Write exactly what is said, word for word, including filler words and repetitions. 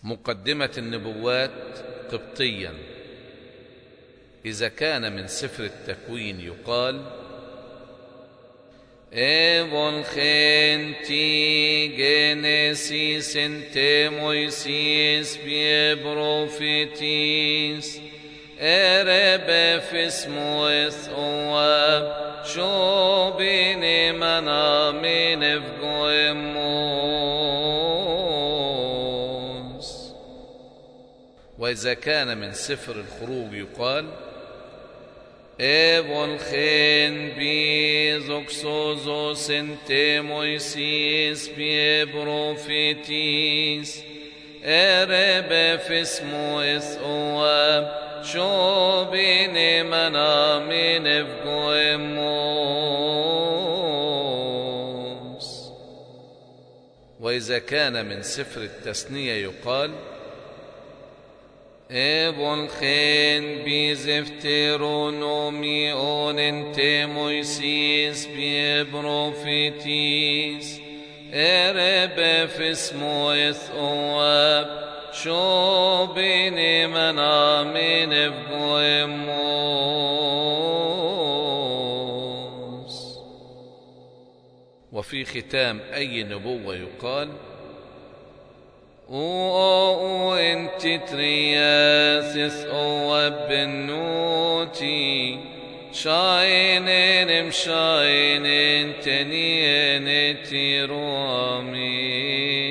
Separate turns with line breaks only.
مقدمة النبوات قبطيا. إذا كان من سفر التكوين يقال: Evol genti genesis ente Moises bie prophetis erebe fismoeth oab shobine manamin evgoemos. وإذا كان من سفر الخروج يقال: Evol gen bi zoxozos ente Moises bie prophetis erebe fismoeth oab shobine manamin evgoemos. وإذا كان من سفر التثنية يقال: Evol gen bi zefteronomion ente Moises bie prophetis erebe fismoeth oab shobine manamin evgoemos. وفي ختام أي نبوة يقال: او انت ترياثث او بنوتي شاينين مشاينين تنين تيروامي.